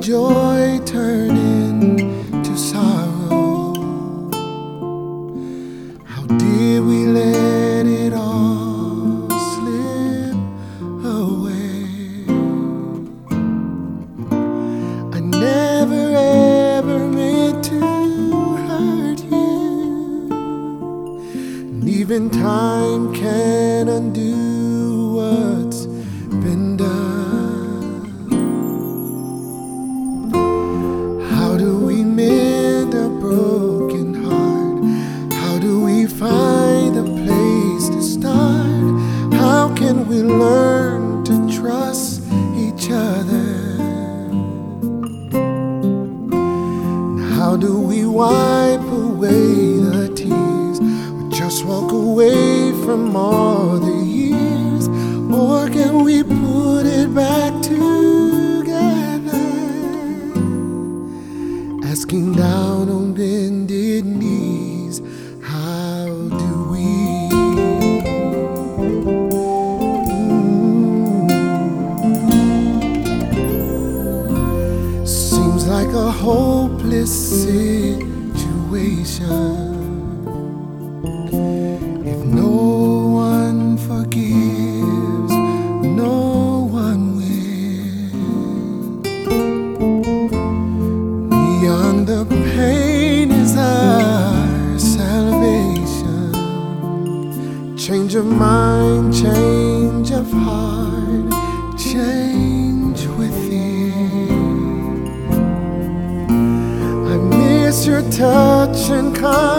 joy turn into sorrow? How did we let it all slip away? I never ever meant to hurt you, and even time can undo what's been done. How do we mend a broken heart? How do we find a place to start? How can we learn to trust each other? How do we wipe away the tears, or just walk away from all the years? Or can we put it back together, asking down on bended knees? How do we? Seems like a hopeless situation. If no one forgives, no one will. Beyond the pain is our salvation. Change of mind, change of heart, change within. I miss your touch and